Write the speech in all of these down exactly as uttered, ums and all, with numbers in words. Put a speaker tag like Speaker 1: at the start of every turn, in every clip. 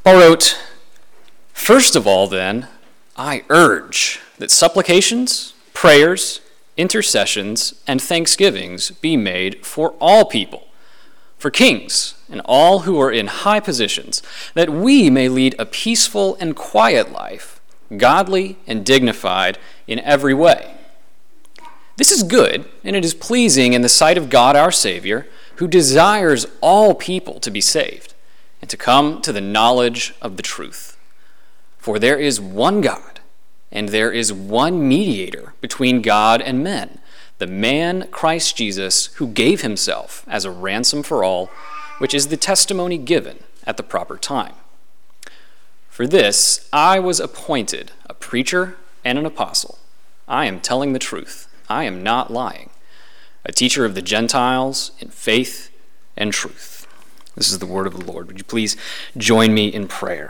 Speaker 1: Paul wrote, "First of all, then, I urge that supplications, prayers, intercessions, and thanksgivings be made for all people, for kings and all who are in high positions, that we may lead a peaceful and quiet life, godly and dignified in every way. This is good, and it is pleasing in the sight of God our Savior, who desires all people to be saved and to come to the knowledge of the truth. For there is one God, and there is one mediator between God and men, the man Christ Jesus, who gave himself as a ransom for all, which is the testimony given at the proper time. For this I was appointed a preacher and an apostle. I am telling the truth. I am not lying. A teacher of the Gentiles in faith and truth." This is the word of the Lord. Would you please join me in prayer?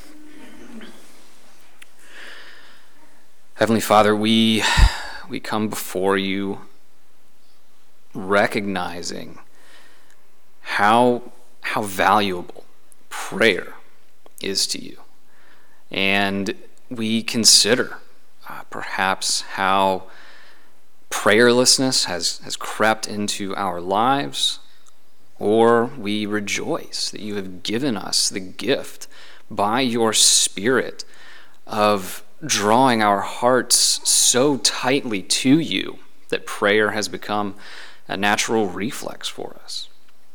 Speaker 1: Heavenly Father, we we come before you recognizing how how valuable prayer is to you. And we consider uh, perhaps how prayerlessness has, has crept into our lives, or we rejoice that you have given us the gift by your Spirit of drawing our hearts so tightly to you that prayer has become a natural reflex for us.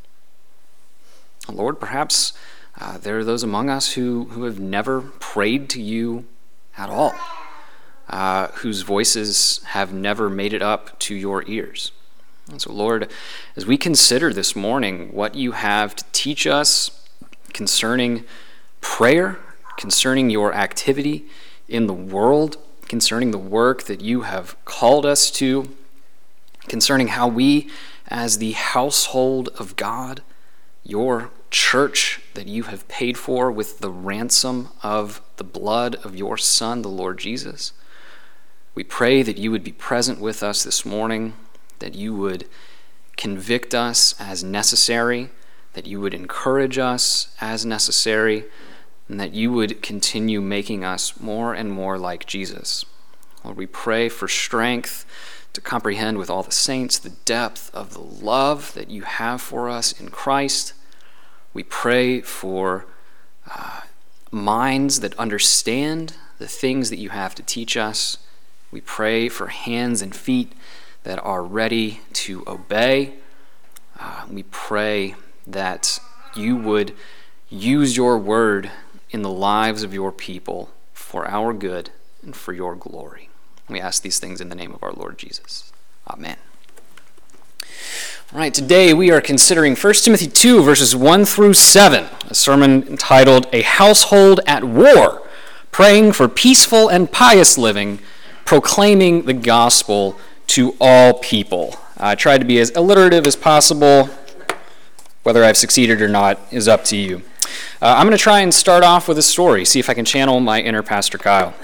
Speaker 1: Lord, perhaps uh, there are those among us who, who have never prayed to you at all, uh, whose voices have never made it up to your ears. And so, Lord, as we consider this morning what you have to teach us concerning prayer, concerning your activity in the world, concerning the work that you have called us to, concerning how we, as the household of God, your church that you have paid for with the ransom of the blood of your Son, the Lord Jesus, we pray that you would be present with us this morning, that you would convict us as necessary, that you would encourage us as necessary, and that you would continue making us more and more like Jesus. Lord, we pray for strength to comprehend with all the saints the depth of the love that you have for us in Christ. We pray for uh, minds that understand the things that you have to teach us. We pray for hands and feet that are ready to obey. Uh, we pray that you would use your word in the lives of your people for our good and for your glory. We ask these things in the name of our Lord Jesus. Amen. All right, today we are considering First Timothy two, verses one through seven, a sermon entitled A Household at War, Praying for Peaceful and Pious Living, Proclaiming the Gospel to All People. I tried to be as alliterative as possible. Whether I've succeeded or not is up to you. Uh, I'm going to try and start off with a story, see if I can channel my inner Pastor Kyle.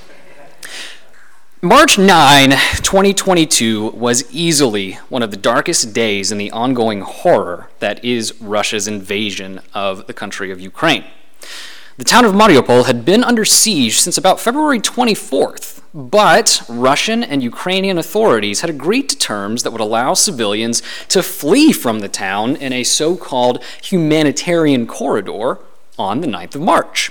Speaker 1: March ninth, twenty twenty-two was easily one of the darkest days in the ongoing horror that is Russia's invasion of the country of Ukraine. The town of Mariupol had been under siege since about February twenty-fourth, but Russian and Ukrainian authorities had agreed to terms that would allow civilians to flee from the town in a so-called humanitarian corridor on the ninth of March.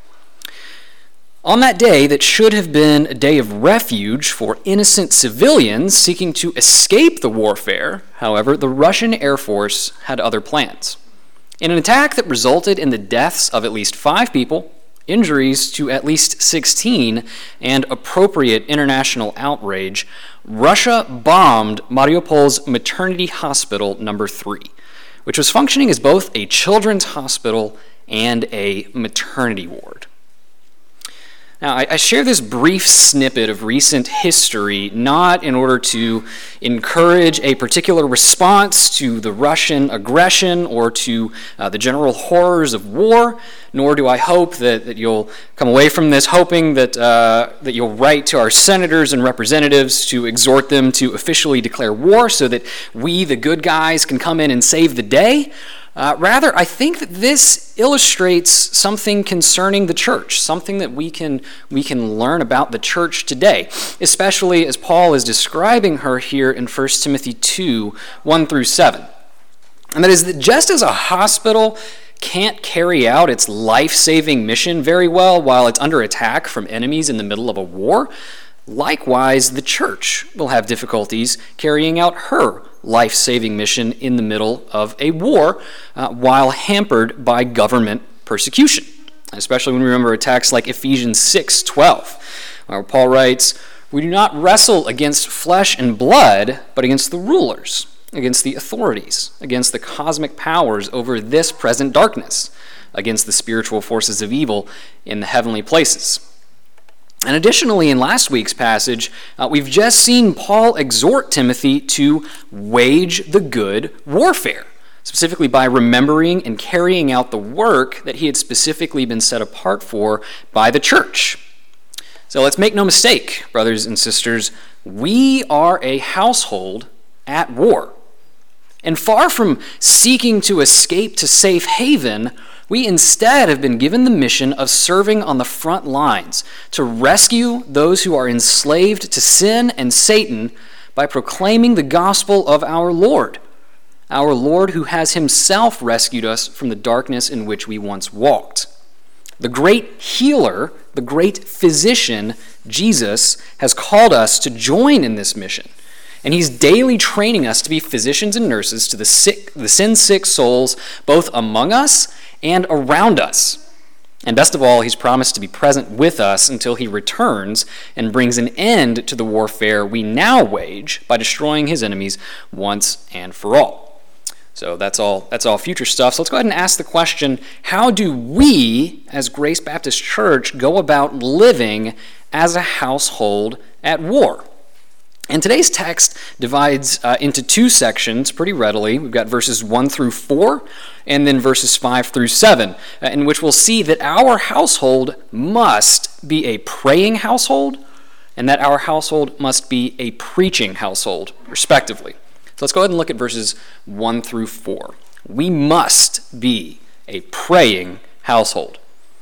Speaker 1: On that day that should have been a day of refuge for innocent civilians seeking to escape the warfare, however, the Russian Air Force had other plans. In an attack that resulted in the deaths of at least five people, injuries to at least sixteen, and appropriate international outrage, Russia bombed Mariupol's maternity hospital number three, which was functioning as both a children's hospital and a maternity ward. Now, I, I share this brief snippet of recent history not in order to encourage a particular response to the Russian aggression or to uh, the general horrors of war, nor do I hope that, that you'll come away from this hoping that, uh, that you'll write to our senators and representatives to exhort them to officially declare war so that we, the good guys, can come in and save the day. Uh, rather, I think that this illustrates something concerning the church, something that we can we can learn about the church today, especially as Paul is describing her here in First Timothy two, one through seven. And that is that just as a hospital can't carry out its life-saving mission very well while it's under attack from enemies in the middle of a war, likewise, the church will have difficulties carrying out her life-saving mission in the middle of a war uh, while hampered by government persecution, especially when we remember a text like Ephesians six twelve, where Paul writes, "We do not wrestle against flesh and blood, but against the rulers, against the authorities, against the cosmic powers over this present darkness, against the spiritual forces of evil in the heavenly places." And additionally, in last week's passage, uh, we've just seen Paul exhort Timothy to wage the good warfare, specifically by remembering and carrying out the work that he had specifically been set apart for by the church. So let's make no mistake, brothers and sisters, we are a household at war. And far from seeking to escape to safe haven, we instead have been given the mission of serving on the front lines to rescue those who are enslaved to sin and Satan by proclaiming the gospel of our Lord, our Lord who has himself rescued us from the darkness in which we once walked. The great healer, the great physician, Jesus, has called us to join in this mission. And he's daily training us to be physicians and nurses to the sick, the sin-sick souls, both among us and around us. And best of all, he's promised to be present with us until he returns and brings an end to the warfare we now wage by destroying his enemies once and for all. So that's all, that's all future stuff. So let's go ahead and ask the question, how do we, as Grace Baptist Church, go about living as a household at war? And today's text divides uh, into two sections pretty readily. We've got verses one through four, and then verses five through seven, uh, in which we'll see that our household must be a praying household, and that our household must be a preaching household, respectively. So let's go ahead and look at verses one through four. We must be a praying household.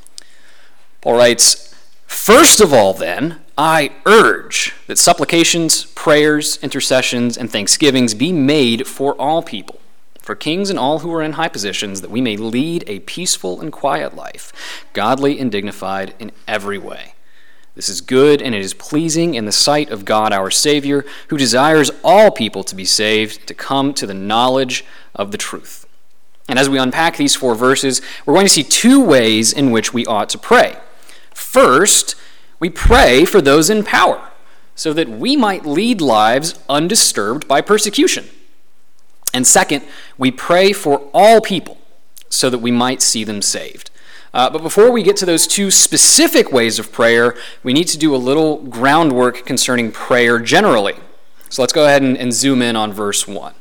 Speaker 1: Paul writes, "First of all, then, I urge that supplications, prayers, intercessions, and thanksgivings be made for all people, for kings and all who are in high positions, that we may lead a peaceful and quiet life, godly and dignified in every way. This is good, and it is pleasing in the sight of God our Savior, who desires all people to be saved, to come to the knowledge of the truth." And as we unpack these four verses, we're going to see two ways in which we ought to pray. First, we pray for those in power, so that we might lead lives undisturbed by persecution. And second, we pray for all people, so that we might see them saved. Uh, but before we get to those two specific ways of prayer, we need to do a little groundwork concerning prayer generally. So let's go ahead and, and zoom in on verse one.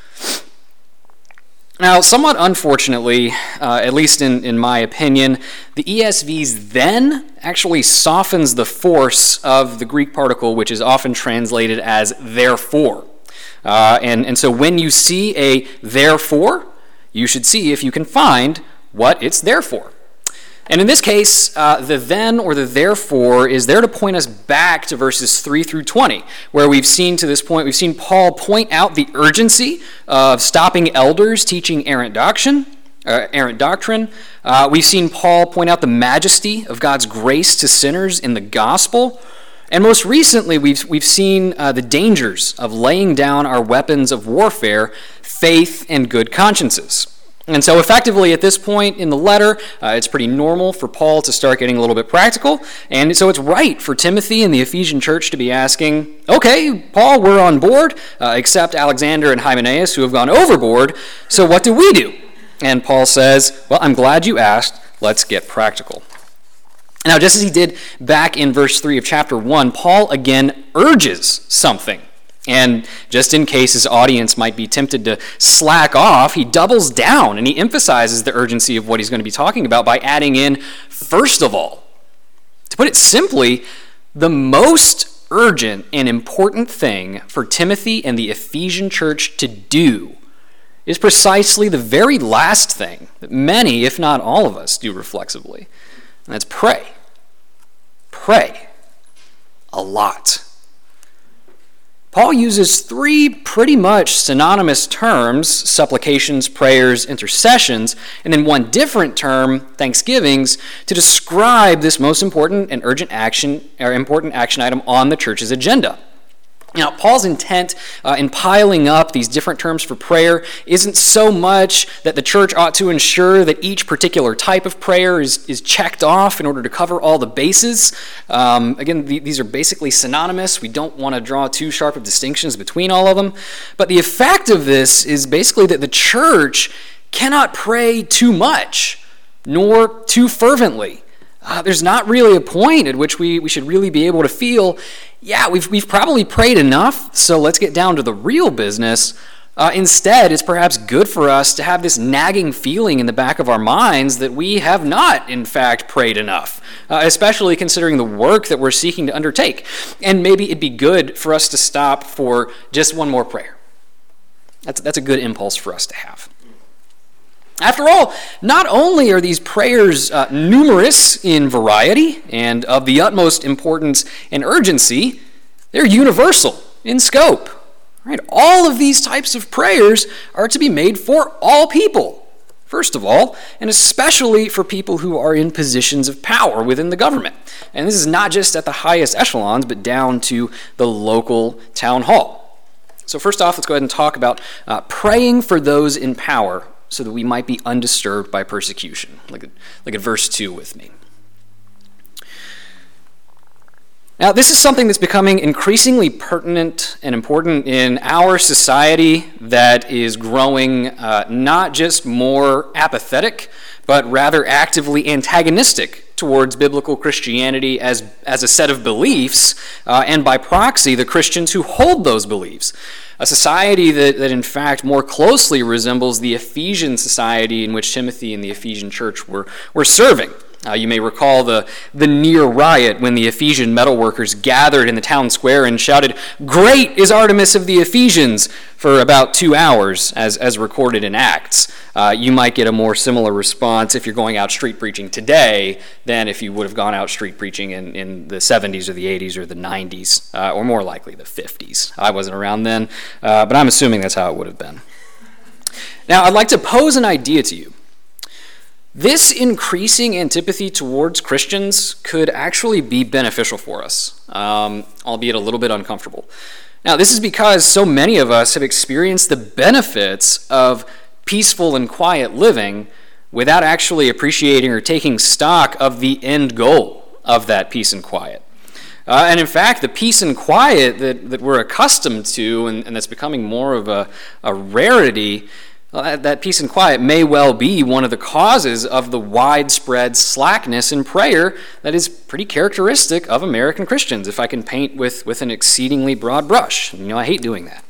Speaker 1: Now, somewhat unfortunately, uh, at least in, in my opinion, the E S V's "then" actually softens the force of the Greek particle, which is often translated as "therefore." Uh, and, and so when you see a "therefore," you should see if you can find what it's there for. And in this case, uh, the "then" or the "therefore" is there to point us back to verses three through twenty, where we've seen to this point, we've seen Paul point out the urgency of stopping elders teaching errant doctrine. Uh, errant doctrine. Uh, we've seen Paul point out the majesty of God's grace to sinners in the gospel. And most recently, we've, we've seen uh, the dangers of laying down our weapons of warfare, faith and good consciences. And so effectively at this point in the letter, uh, it's pretty normal for Paul to start getting a little bit practical. And so it's right for Timothy and the Ephesian church to be asking, okay, Paul, we're on board, uh, except Alexander and Hymenaeus, who have gone overboard. So what do we do? And Paul says, well, I'm glad you asked. Let's get practical. Now, just as he did back in verse three of chapter one, Paul again urges something. And just in case his audience might be tempted to slack off, he doubles down and he emphasizes the urgency of what he's going to be talking about by adding in, first of all. To put it simply, the most urgent and important thing for Timothy and the Ephesian church to do is precisely the very last thing that many, if not all of us, do reflexively. And that's pray. Pray. A lot. Paul uses three pretty much synonymous terms, supplications, prayers, intercessions, and then one different term, thanksgivings, to describe this most important and urgent action, or important action item on the church's agenda. Now, Paul's intent uh, in piling up these different terms for prayer isn't so much that the church ought to ensure that each particular type of prayer is, is checked off in order to cover all the bases. Um, again, the, these are basically synonymous. We don't want to draw too sharp of distinctions between all of them. But the effect of this is basically that the church cannot pray too much, nor too fervently. Uh, there's not really a point at which we, we should really be able to feel, yeah, we've, we've probably prayed enough, so let's get down to the real business. Uh, instead, it's perhaps good for us to have this nagging feeling in the back of our minds that we have not, in fact, prayed enough, uh, especially considering the work that we're seeking to undertake. And maybe it'd be good for us to stop for just one more prayer. That's, that's a good impulse for us to have. After all, not only are these prayers uh, numerous in variety and of the utmost importance and urgency, they're universal in scope. Right? All of these types of prayers are to be made for all people, first of all, and especially for people who are in positions of power within the government. And this is not just at the highest echelons, but down to the local town hall. So first off, let's go ahead and talk about uh, praying for those in power, so that we might be undisturbed by persecution. Look at, look at verse two with me. Now, this is something that's becoming increasingly pertinent and important in our society that is growing uh, not just more apathetic, but rather actively antagonistic towards biblical Christianity as, as a set of beliefs, uh, and by proxy, the Christians who hold those beliefs. A society that, that in fact more closely resembles the Ephesian society in which Timothy and the Ephesian church were, were serving. Uh, you may recall the, the near riot when the Ephesian metalworkers gathered in the town square and shouted, "Great is Artemis of the Ephesians," for about two hours, as, as recorded in Acts. Uh, you might get a more similar response if you're going out street preaching today than if you would have gone out street preaching in, in the seventies or the eighties or the nineties, uh, or more likely the fifties. I wasn't around then, uh, but I'm assuming that's how it would have been. Now, I'd like to pose an idea to you. This increasing antipathy towards Christians could actually be beneficial for us, um, albeit a little bit uncomfortable. Now, this is because so many of us have experienced the benefits of peaceful and quiet living without actually appreciating or taking stock of the end goal of that peace and quiet. Uh, and in fact, the peace and quiet that, that we're accustomed to and, and that's becoming more of a, a rarity, well, that peace and quiet may well be one of the causes of the widespread slackness in prayer that is pretty characteristic of American Christians, if I can paint with, with an exceedingly broad brush. You know, I hate doing that.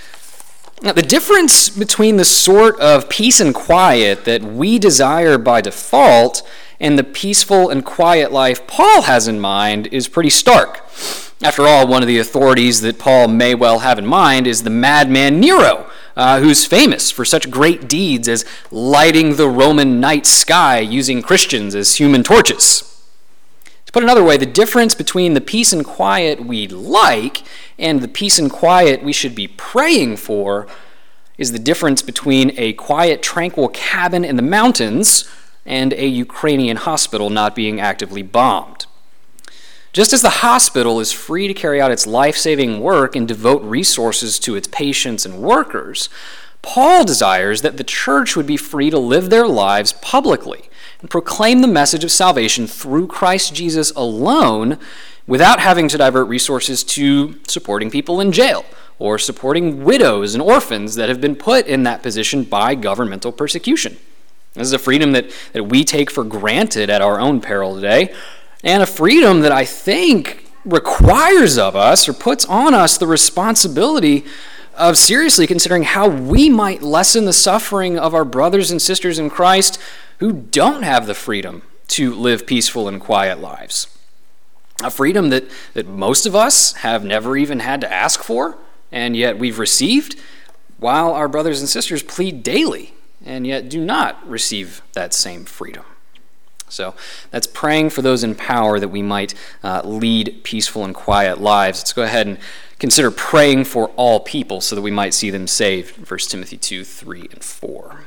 Speaker 1: Now, the difference between the sort of peace and quiet that we desire by default and the peaceful and quiet life Paul has in mind is pretty stark. After all, one of the authorities that Paul may well have in mind is the madman Nero, Uh, who's famous for such great deeds as lighting the Roman night sky using Christians as human torches. To put another way, the difference between the peace and quiet we like and the peace and quiet we should be praying for is the difference between a quiet, tranquil cabin in the mountains and a Ukrainian hospital not being actively bombed. Just as the hospital is free to carry out its life-saving work and devote resources to its patients and workers, Paul desires that the church would be free to live their lives publicly and proclaim the message of salvation through Christ Jesus alone without having to divert resources to supporting people in jail or supporting widows and orphans that have been put in that position by governmental persecution. This is a freedom that, that we take for granted at our own peril today, and a freedom that I think requires of us or puts on us the responsibility of seriously considering how we might lessen the suffering of our brothers and sisters in Christ who don't have the freedom to live peaceful and quiet lives. A freedom that, that most of us have never even had to ask for, and yet we've received, while our brothers and sisters plead daily and yet do not receive that same freedom. So that's praying for those in power that we might uh, lead peaceful and quiet lives. Let's go ahead and consider praying for all people so that we might see them saved. First Timothy two, three, and four.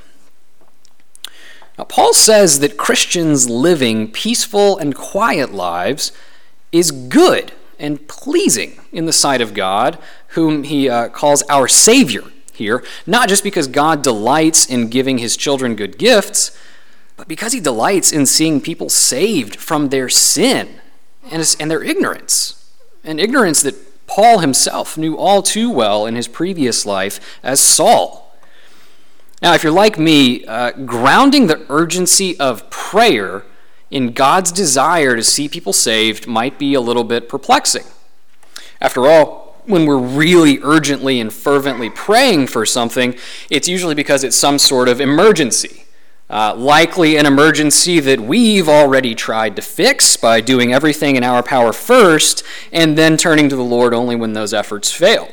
Speaker 1: Now, Paul says that Christians living peaceful and quiet lives is good and pleasing in the sight of God, whom he uh, calls our Savior here, not just because God delights in giving his children good gifts, but because he delights in seeing people saved from their sin and, and their ignorance, an ignorance that Paul himself knew all too well in his previous life as Saul. Now, if you're like me, uh, grounding the urgency of prayer in God's desire to see people saved might be a little bit perplexing. After all, when we're really urgently and fervently praying for something, it's usually because it's some sort of emergency. Uh, likely an emergency that we've already tried to fix by doing everything in our power first and then turning to the Lord only when those efforts fail.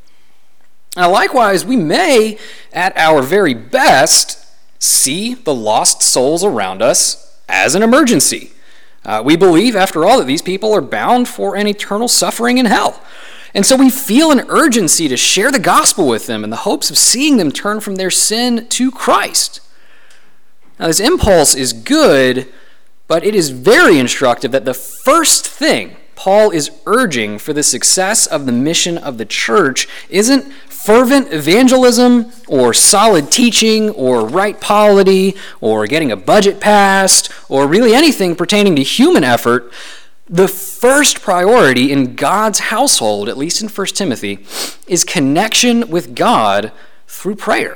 Speaker 1: Now, likewise, we may, at our very best, see the lost souls around us as an emergency. Uh, we believe, after all, that these people are bound for an eternal suffering in hell. And so we feel an urgency to share the gospel with them in the hopes of seeing them turn from their sin to Christ. Now, this impulse is good, but it is very instructive that the first thing Paul is urging for the success of the mission of the church isn't fervent evangelism or solid teaching or right polity or getting a budget passed or really anything pertaining to human effort. The first priority in God's household, at least in First Timothy, is connection with God through prayer.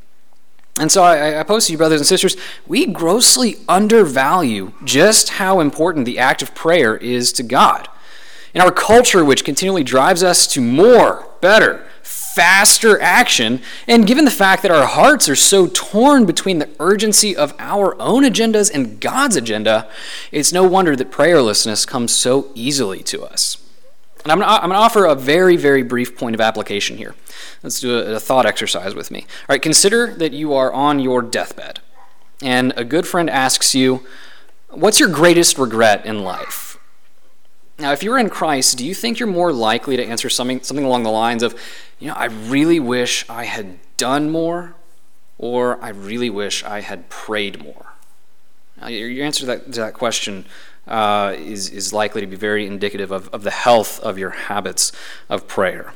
Speaker 1: And so I, I pose to you, brothers and sisters, we grossly undervalue just how important the act of prayer is to God. In our culture, which continually drives us to more, better, faster action, and given the fact that our hearts are so torn between the urgency of our own agendas and God's agenda, it's no wonder that prayerlessness comes so easily to us. And I'm going to offer a very, very brief point of application here. Let's do a, a thought exercise with me. All right, consider that you are on your deathbed, and a good friend asks you, what's your greatest regret in life? Now, if you're in Christ, do you think you're more likely to answer something, something along the lines of, you know, I really wish I had done more, or I really wish I had prayed more? Now, your answer to that, to that question uh, is, is likely to be very indicative of, of the health of your habits of prayer.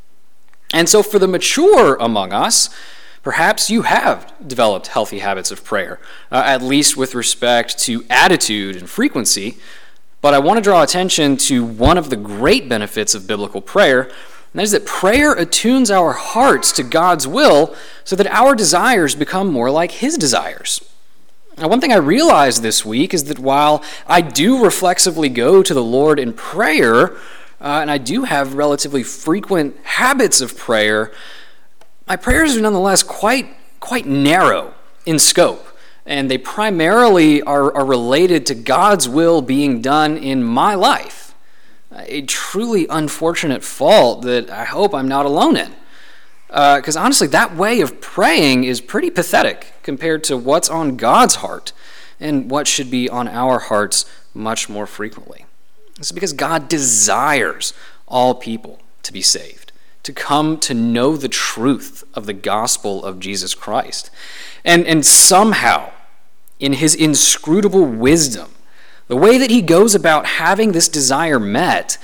Speaker 1: And so for the mature among us, perhaps you have developed healthy habits of prayer, uh, at least with respect to attitude and frequency. But I want to draw attention to one of the great benefits of biblical prayer, and that is that prayer attunes our hearts to God's will so that our desires become more like his desires. Now, one thing I realized this week is that while I do reflexively go to the Lord in prayer, uh, and I do have relatively frequent habits of prayer, my prayers are nonetheless quite, quite narrow in scope. And they primarily are, are related to God's will being done in my life. A truly unfortunate fault that I hope I'm not alone in. Because uh, honestly, that way of praying is pretty pathetic compared to what's on God's heart and what should be on our hearts much more frequently. This is because God desires all people to be saved, to come to know the truth of the gospel of Jesus Christ. And, and somehow, in his inscrutable wisdom, the way that he goes about having this desire met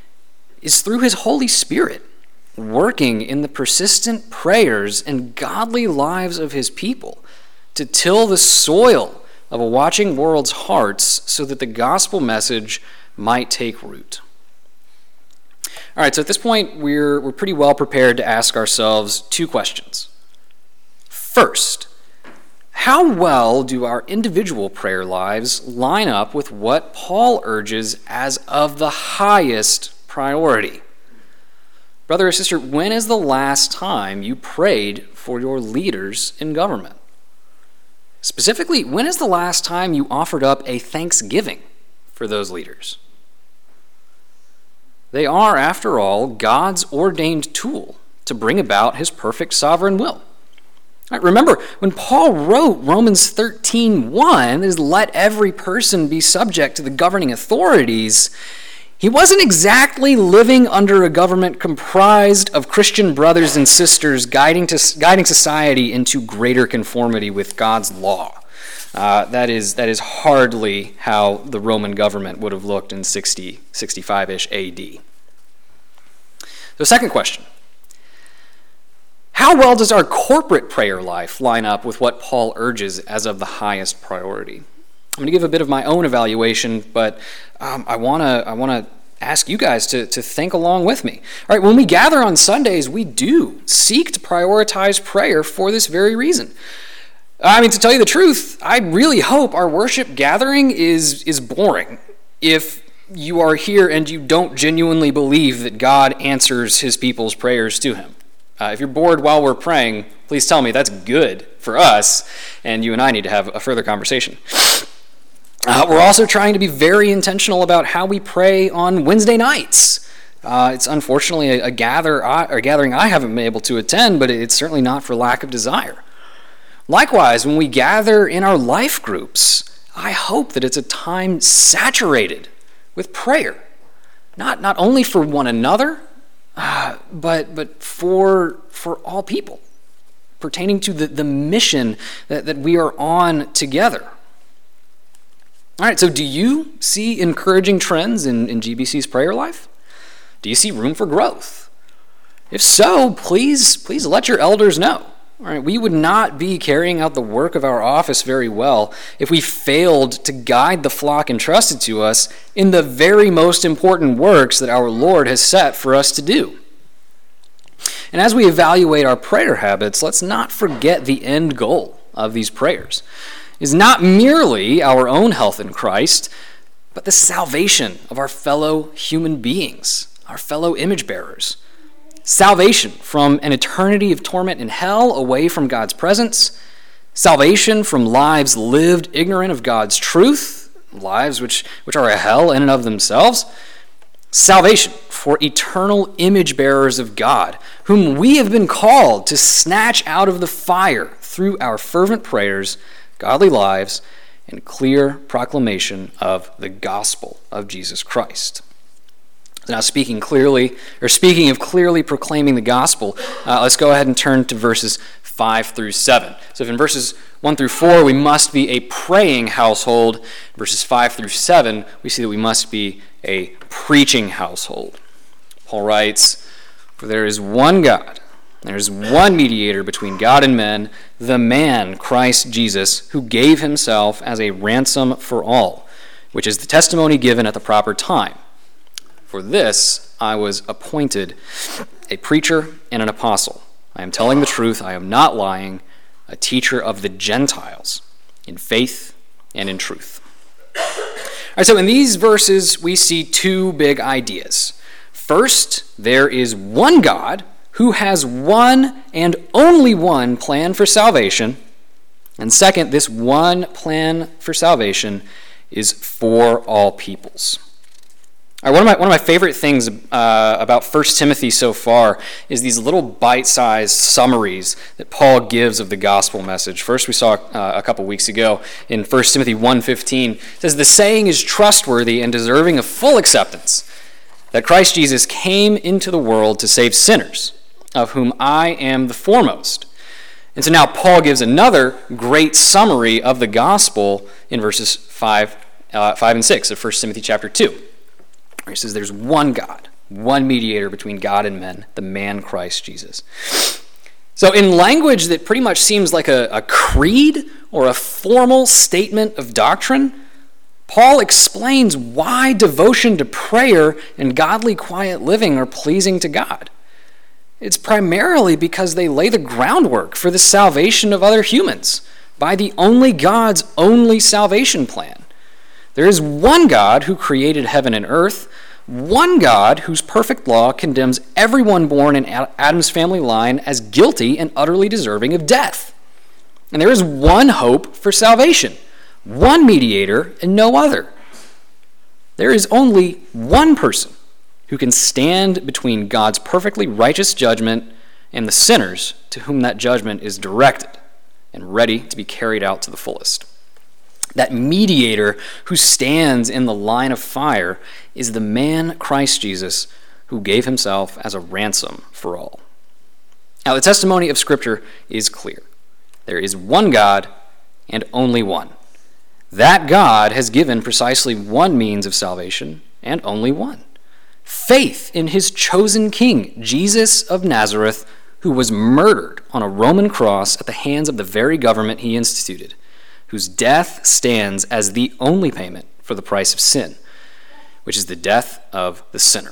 Speaker 1: is through his Holy Spirit, working in the persistent prayers and godly lives of his people to till the soil of a watching world's hearts so that the gospel message might take root. All right, so at this point, we're, we're pretty well prepared to ask ourselves two questions. First, how well do our individual prayer lives line up with what Paul urges as of the highest priority? Brother or sister, when is the last time you prayed for your leaders in government? Specifically, when is the last time you offered up a thanksgiving for those leaders? They are, after all, God's ordained tool to bring about his perfect sovereign will. Right, remember, when Paul wrote Romans thirteen one, is let every person be subject to the governing authorities, he wasn't exactly living under a government comprised of Christian brothers and sisters guiding, to, guiding society into greater conformity with God's law. Uh, that is that is hardly how the Roman government would have looked in sixty, sixty-five-ish A D. So second question. How well does our corporate prayer life line up with what Paul urges as of the highest priority? I'm going to give a bit of my own evaluation, but um, I want to I want to ask you guys to, to think along with me. All right, when we gather on Sundays, we do seek to prioritize prayer for this very reason. I mean, to tell you the truth, I really hope our worship gathering is is boring if you are here and you don't genuinely believe that God answers his people's prayers to him. Uh, if you're bored while we're praying, please tell me. That's good for us, and you and I need to have a further conversation. Uh, we're also trying to be very intentional about how we pray on Wednesday nights. Uh, it's unfortunately a, a, gather, uh, a gathering I haven't been able to attend, but it's certainly not for lack of desire. Likewise, when we gather in our life groups, I hope that it's a time saturated with prayer, not, not only for one another, Uh, but but for for all people, pertaining to the, the mission that, that we are on together. All right, so do you see encouraging trends in, in G B C's prayer life? Do you see room for growth? If so, please, please let your elders know. All right, we would not be carrying out the work of our office very well if we failed to guide the flock entrusted to us in the very most important works that our Lord has set for us to do. And as we evaluate our prayer habits, let's not forget the end goal of these prayers is not merely our own health in Christ, but the salvation of our fellow human beings, our fellow image bearers. Salvation from an eternity of torment in hell away from God's presence. Salvation from lives lived ignorant of God's truth, lives which, which are a hell in and of themselves. Salvation for eternal image bearers of God, whom we have been called to snatch out of the fire through our fervent prayers, godly lives, and clear proclamation of the gospel of Jesus Christ. Now, speaking clearly, or speaking of clearly proclaiming the gospel, uh, let's go ahead and turn to verses five through seven. So if in verses one through four we must be a praying household, verses five through seven we see that we must be a preaching household. Paul writes, "For there is one God, there is one mediator between God and men, the man Christ Jesus, who gave himself as a ransom for all, which is the testimony given at the proper time. For this I was appointed a preacher and an apostle. I am telling the truth, I am not lying, a teacher of the Gentiles in faith and in truth." All right, so in these verses we see two big ideas. First, there is one God who has one and only one plan for salvation. And second, this one plan for salvation is for all peoples. All right, one of my one of my favorite things uh, about First Timothy so far is these little bite-sized summaries that Paul gives of the gospel message. First, we saw uh, a couple weeks ago in First Timothy one fifteen. It says, "The saying is trustworthy and deserving of full acceptance, that Christ Jesus came into the world to save sinners, of whom I am the foremost." And so now Paul gives another great summary of the gospel in verses five, uh, five and six of First Timothy chapter two. He says there's one God, one mediator between God and men, the man Christ Jesus. So in language that pretty much seems like a, a creed or a formal statement of doctrine, Paul explains why devotion to prayer and godly quiet living are pleasing to God. It's primarily because they lay the groundwork for the salvation of other humans by the only God's only salvation plan. There is one God who created heaven and earth, one God whose perfect law condemns everyone born in Adam's family line as guilty and utterly deserving of death. And there is one hope for salvation, one mediator and no other. There is only one person who can stand between God's perfectly righteous judgment and the sinners to whom that judgment is directed and ready to be carried out to the fullest. That mediator who stands in the line of fire is the man Christ Jesus, who gave himself as a ransom for all. Now, the testimony of Scripture is clear. There is one God and only one. That God has given precisely one means of salvation, and only one: faith in his chosen King, Jesus of Nazareth, who was murdered on a Roman cross at the hands of the very government he instituted, whose death stands as the only payment for the price of sin, which is the death of the sinner.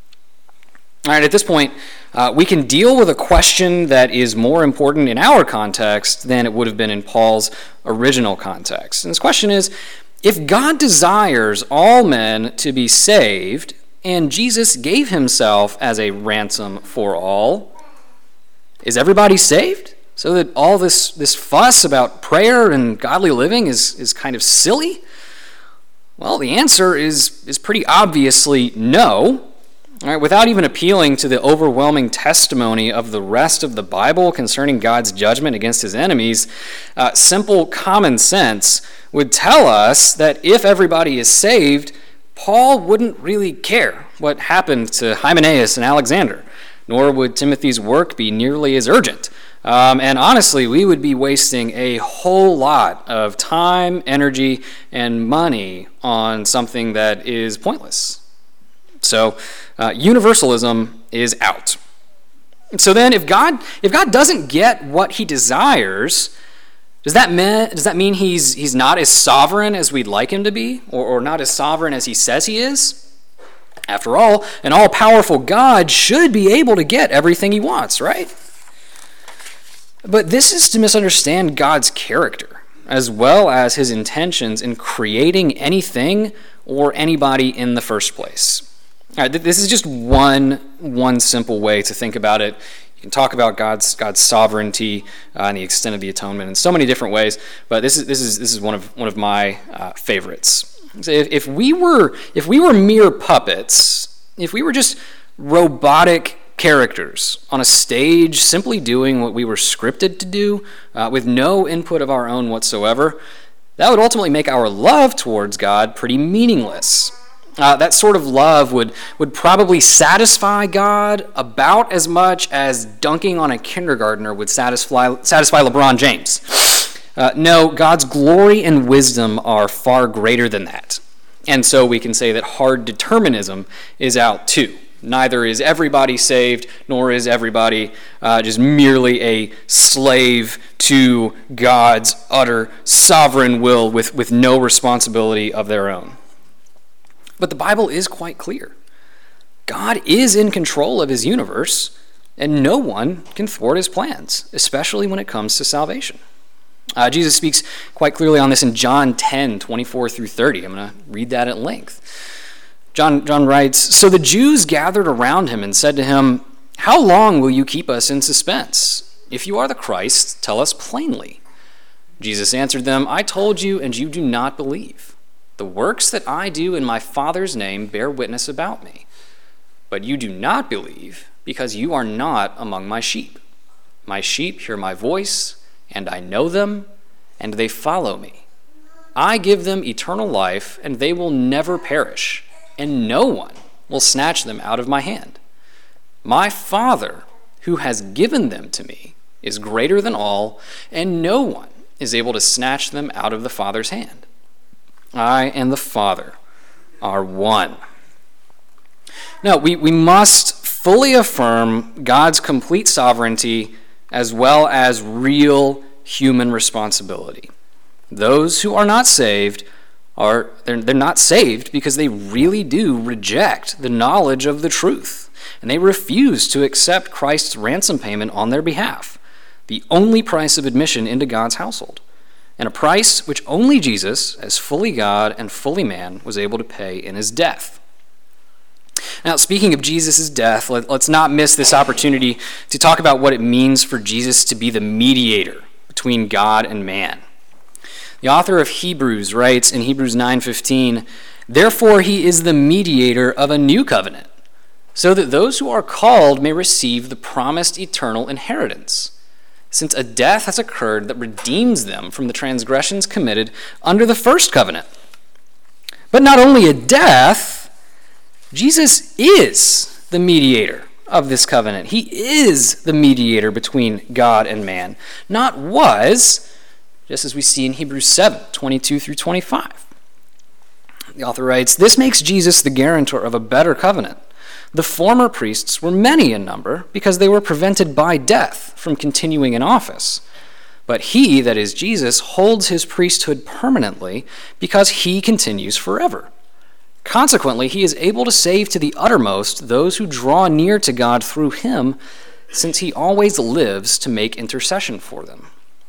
Speaker 1: All right, at this point, uh, we can deal with a question that is more important in our context than it would have been in Paul's original context. And this question is, if God desires all men to be saved, and Jesus gave himself as a ransom for all, is everybody saved? So that all this, this fuss about prayer and godly living is, is kind of silly? Well, the answer is, is pretty obviously no. All right, without even appealing to the overwhelming testimony of the rest of the Bible concerning God's judgment against his enemies, uh, simple common sense would tell us that if everybody is saved, Paul wouldn't really care what happened to Hymenaeus and Alexander, nor would Timothy's work be nearly as urgent. Um, and honestly, we would be wasting a whole lot of time, energy, and money on something that is pointless. So, uh, universalism is out. So then, if God if God doesn't get what he desires, does that mean does that mean he's he's not as sovereign as we'd like him to be, or, or not as sovereign as he says he is? After all, an all-powerful God should be able to get everything he wants, right? But this is to misunderstand God's character, as well as his intentions in creating anything or anybody in the first place. All right, this is just one, one simple way to think about it. You can talk about God's God's sovereignty uh, and the extent of the atonement in so many different ways, but this is this is this is one of one of my uh, favorites. So if, if we were if we were mere puppets, if we were just robotic characters on a stage simply doing what we were scripted to do uh, with no input of our own whatsoever, that would ultimately make our love towards God pretty meaningless. Uh, that sort of love would, would probably satisfy God about as much as dunking on a kindergartner would satisfy, satisfy LeBron James. Uh, no, God's glory and wisdom are far greater than that. And so we can say that hard determinism is out too. Neither is everybody saved, nor is everybody uh, just merely a slave to God's utter sovereign will with, with no responsibility of their own. But the Bible is quite clear. God is in control of his universe, and no one can thwart his plans, especially when it comes to salvation. Uh, Jesus speaks quite clearly on this in John ten, twenty-four through thirty. I'm going to read that at length. John, John writes, "So the Jews gathered around him and said to him, 'How long will you keep us in suspense? If you are the Christ, tell us plainly.' Jesus answered them, 'I told you, and you do not believe. The works that I do in my Father's name bear witness about me. But you do not believe, because you are not among my sheep. My sheep hear my voice, and I know them, and they follow me. I give them eternal life, and they will never perish, and no one will snatch them out of my hand. My Father, who has given them to me, is greater than all, and no one is able to snatch them out of the Father's hand. I and the Father are one.'" Now, we, we must fully affirm God's complete sovereignty as well as real human responsibility. Those who are not saved are they're, they're not saved because they really do reject the knowledge of the truth, and they refuse to accept Christ's ransom payment on their behalf, the only price of admission into God's household, and a price which only Jesus, as fully God and fully man, was able to pay in his death. Now, speaking of Jesus' death, let, let's not miss this opportunity to talk about what it means for Jesus to be the mediator between God and man. The author of Hebrews writes in Hebrews nine fifteen, "Therefore he is the mediator of a new covenant, so that those who are called may receive the promised eternal inheritance, since a death has occurred that redeems them from the transgressions committed under the first covenant. But not only a death, Jesus is the mediator of this covenant. He is the mediator between God and man, not was, just as we see in Hebrews seven, twenty-two through twenty-five. The author writes, "This makes Jesus the guarantor of a better covenant. The former priests were many in number because they were prevented by death from continuing in office. But he, that is Jesus, holds his priesthood permanently because he continues forever. Consequently, he is able to save to the uttermost those who draw near to God through him, since he always lives to make intercession for them."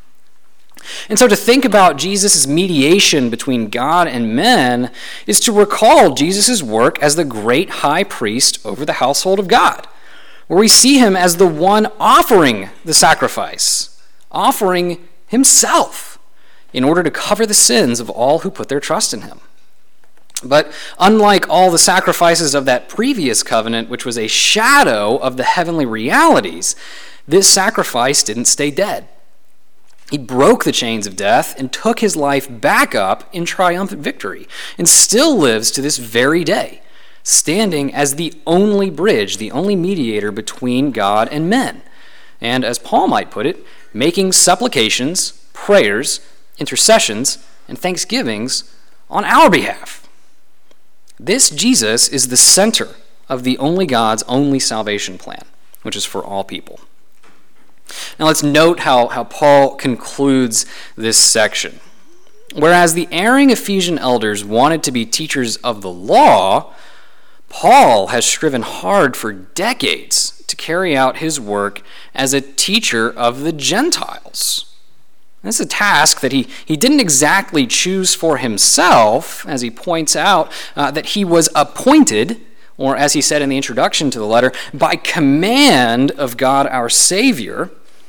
Speaker 1: And so to think about Jesus' mediation between God and men is to recall Jesus' work as the great high priest over the household of God, where we see him as the one offering the sacrifice, offering himself in order to cover the sins of all who put their trust in him. But unlike all the sacrifices of that previous covenant, which was a shadow of the heavenly realities, this sacrifice didn't stay dead. He broke the chains of death and took his life back up in triumphant victory, and still lives to this very day, standing as the only bridge, the only mediator between God and men. And as Paul might put it, making supplications, prayers, intercessions, and thanksgivings on our behalf. This Jesus is the center of the only God's only salvation plan, which is for all people. Now let's note how, how Paul concludes this section. Whereas the erring Ephesian elders wanted to be teachers of the law, Paul has striven hard for decades to carry out his work as a teacher of the Gentiles. This is a task that he, he didn't exactly choose for himself, as he points out uh, that he was appointed, or as he said in the introduction to the letter, by command of God our Savior.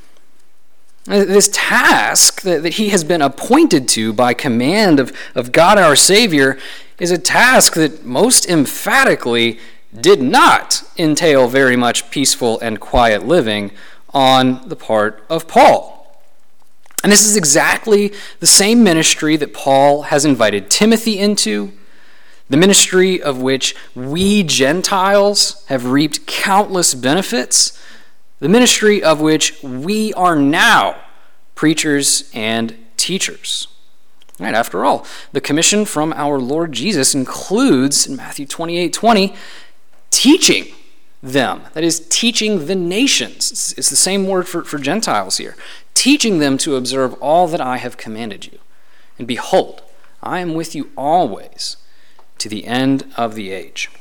Speaker 1: This task that, that he has been appointed to by command of, of God our Savior is a task that most emphatically did not entail very much peaceful and quiet living on the part of Paul. And this is exactly the same ministry that Paul has invited Timothy into, the ministry of which we Gentiles have reaped countless benefits, the ministry of which we are now preachers and teachers. Right, after all, the commission from our Lord Jesus includes, in Matthew twenty-eight twenty, teaching them. That is, teaching the nations. It's, it's the same word for, for Gentiles here. Teaching them to observe all that I have commanded you. And behold, I am with you always to the end of the age.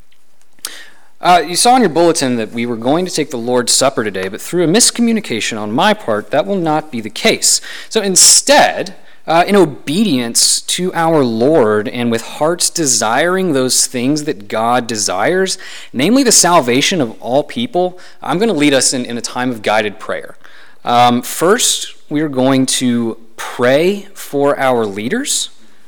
Speaker 1: Uh, you saw in your bulletin that we were going to take the Lord's Supper today, but through a miscommunication on my part, that will not be the case. So instead, uh, in obedience to our Lord and with hearts desiring those things that God desires, namely the salvation of all people, I'm going to lead us in, in a time of guided prayer. Um, first, we are going to pray for our leaders,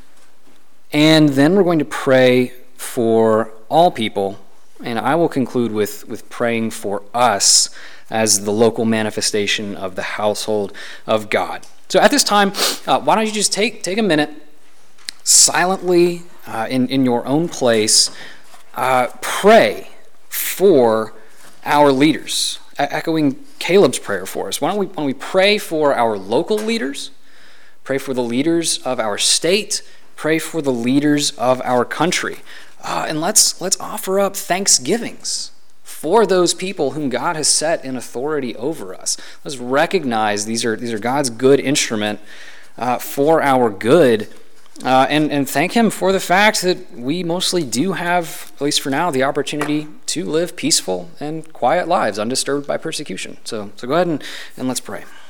Speaker 1: and then we're going to pray for all people. And I will conclude with, with praying for us as the local manifestation of the household of God. So at this time, uh, why don't you just take, take a minute, silently, uh, in, in your own place, uh, pray for our leaders, e- echoing Caleb's prayer for us. Why don't we, why don't we pray for our local leaders, pray for the leaders of our state, pray for the leaders of our country. Uh, and let's let's offer up thanksgivings for those people whom God has set in authority over us. Let's recognize these are these are God's good instrument uh, for our good, uh, and and thank Him for the fact that we mostly do have, at least for now, the opportunity to live peaceful and quiet lives, undisturbed by persecution. So so go ahead and, and let's pray.